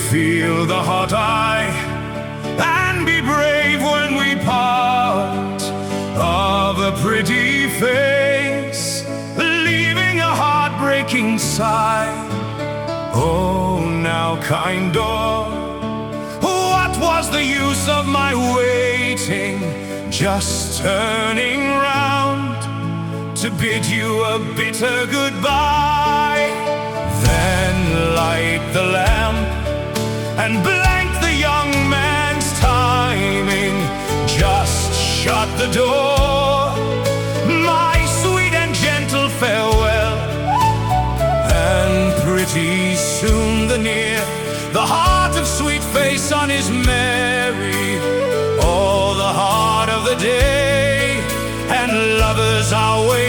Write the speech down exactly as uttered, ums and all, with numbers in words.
feel the hot eye and be brave when we part of a pretty face, leaving a heartbreaking sigh. Oh, now, kind door, what was the use of my waiting, just turning round to bid you a bitter goodbye? Then light the lamp and blank the young man's timing, just shut the door, my sweet and gentle farewell. And pretty soon the near, the heart of sweet face on his merry, oh, the heart of the day, and lovers are waiting